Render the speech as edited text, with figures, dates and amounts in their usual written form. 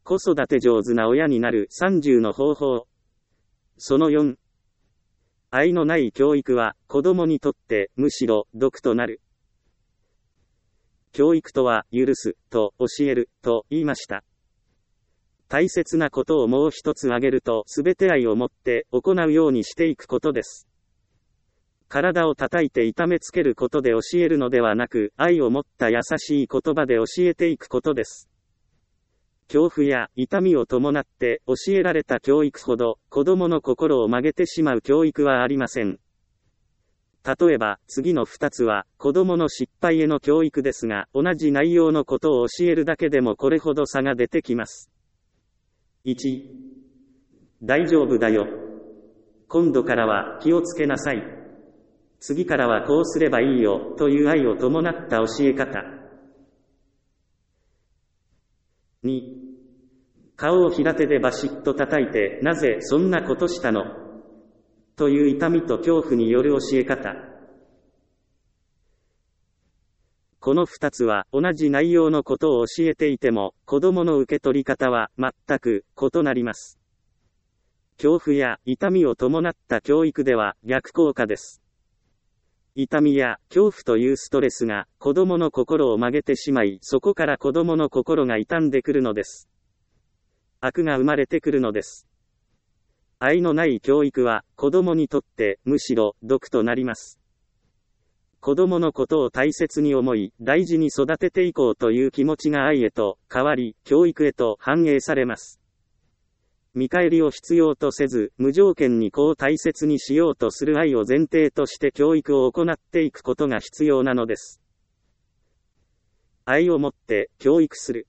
子育て上手な親になる30の方法。その4。愛のない教育は子供にとってむしろ毒となる。教育とは許すと教えると言いました。大切なことをもう一つ挙げると、すべて愛を持って行うようにしていくことです。体を叩いて痛めつけることで教えるのではなく、愛を持った優しい言葉で教えていくことです。恐怖や痛みを伴って教えられた教育ほど、子供の心を曲げてしまう教育はありません。例えば、次の2つは、子供の失敗への教育ですが、同じ内容のことを教えるだけでもこれほど差が出てきます。1、大丈夫だよ。今度からは気をつけなさい。次からはこうすればいいよ、という愛を伴った教え方。2、顔を平手でバシッと叩いて、なぜそんなことしたの？という痛みと恐怖による教え方。この2つは同じ内容のことを教えていても、子供の受け取り方は全く異なります。恐怖や痛みを伴った教育では逆効果です。痛みや恐怖というストレスが子供の心を曲げてしまい、そこから子供の心が傷んでくるのです。悪が生まれてくるのです。愛のない教育は子供にとってむしろ毒となります。子供のことを大切に思い、大事に育てていこうという気持ちが愛へと変わり、教育へと反映されます。見返りを必要とせず、無条件に子を大切にしようとする愛を前提として教育を行っていくことが必要なのです。愛をもって教育する。